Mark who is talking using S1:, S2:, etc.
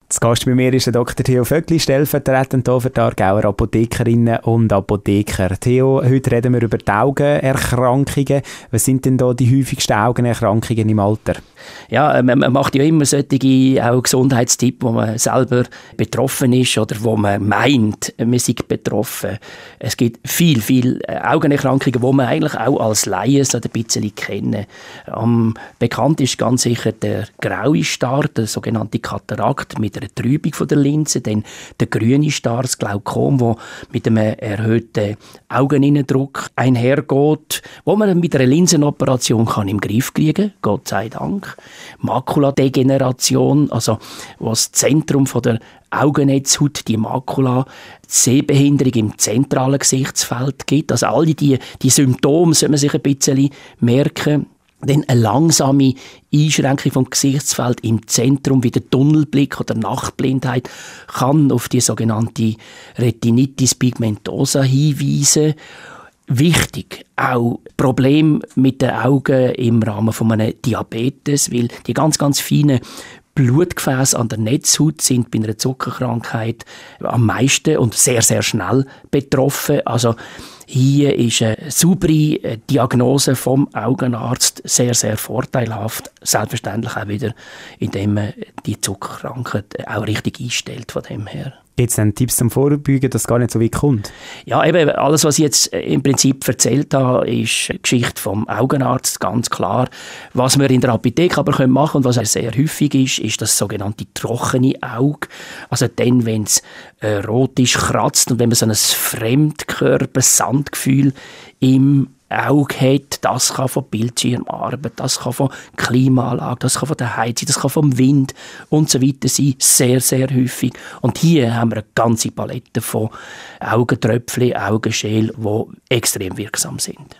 S1: Das Gast bei mir ist der Dr. Theo Vöckli, stellvertretend hier für die Aargauer Apothekerinnen und Apotheker. Theo, heute reden wir über die Augenerkrankungen. Was sind denn da die häufigsten Augenerkrankungen im Alter?
S2: Ja, man macht ja immer solche auch Gesundheitstipps, wo man selber betroffen ist oder wo man meint, man sei betroffen. Es gibt viel Augenerkrankungen, die man eigentlich auch als Laie so ein bisschen kennen. Bekannt ist ganz sicher der graue Star, der sogenannte Katarakt mit einer Trübung von der Linse, dann der grüne Star, das Glaukom, wo mit einem erhöhten Augeninnendruck einhergeht, wo man mit einer Linsenoperation kann im Griff kriegen, Gott sei Dank. Makuladegeneration, also was das Zentrum von der Augennetzhaut, die Makula, die Sehbehinderung im zentralen Gesichtsfeld gibt. Also alle die Symptome sollte man sich ein bisschen merken. Dann eine langsame Einschränkung vom Gesichtsfeld im Zentrum, wie der Tunnelblick oder Nachtblindheit, kann auf die sogenannte Retinitis pigmentosa hinweisen. Wichtig, auch Probleme mit den Augen im Rahmen von einem Diabetes, weil die ganz feinen Blutgefäße an der Netzhaut sind bei einer Zuckerkrankheit am meisten und sehr schnell betroffen. Also hier ist eine saubere Diagnose vom Augenarzt sehr vorteilhaft. Selbstverständlich auch wieder, indem man die Zuckerkrankheit auch richtig einstellt von dem her.
S1: Gibt es dann Tipps zum Vorbeugen, dass es gar nicht so weit kommt?
S2: Ja, eben alles, was ich jetzt im Prinzip erzählt habe, ist eine Geschichte vom Augenarzt, ganz klar. Was wir in der Apotheke aber machen können und was auch sehr häufig ist das sogenannte trockene Auge. Also dann, wenn es rot ist, kratzt und wenn man so ein Fremdkörper-Sandgefühl im Auge hat, das kann von Bildschirmarbeit, das kann von Klimaanlage, das kann von der Heizung, das kann vom Wind und so weiter sein, sehr häufig. Und hier haben wir eine ganze Palette von Augentröpfchen, Augenschäl, die extrem wirksam sind.